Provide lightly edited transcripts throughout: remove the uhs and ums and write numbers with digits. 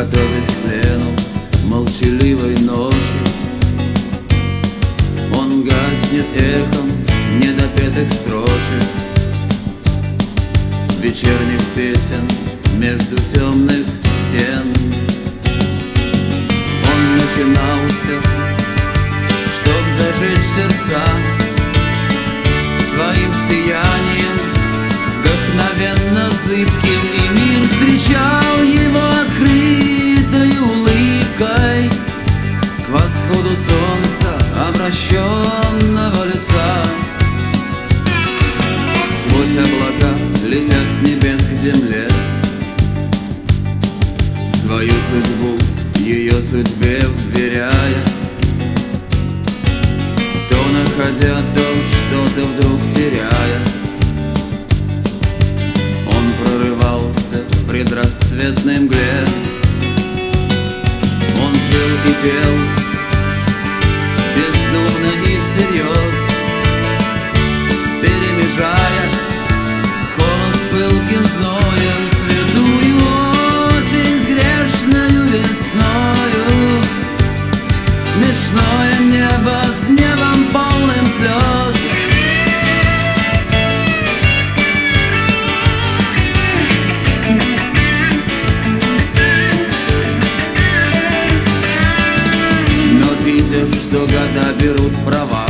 готовясь к плену молчаливой ночи. Он гаснет эхом недопетых строчек вечерних песен между темных стен. Он начинался, чтоб зажечь сердца своим сиянием вдохновенно зыбким, и мир встречал его открытой улыбкой к восходу солнца обращенного лица. Сквозь облака, летя с небес к земле, свою судьбу ее судьбе вверяя, то находя, то что-то вдруг теряя, он прорывался в предрассветной мгле. Он жил и пел бездумно и всерьез, перемежая холод с пылким зноем, святую осень с грешною весною, смешное небо с небом полным слез. Но видя, что года берут права,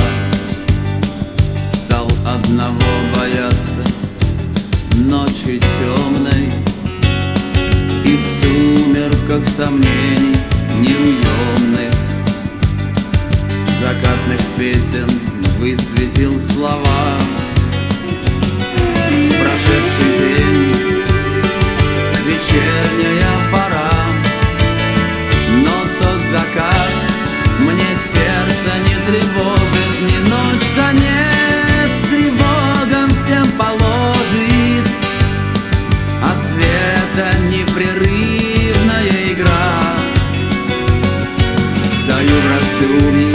стал одного бояться ночи темной, и в сумерках сомнений неуемных закатных песен высветил слова. Прошедший день, вечерняя пора, но тот закат мне сердце не тревожит, ни ночь конец тревогам всем положит, а света непрерывная игра. Стою в раздумье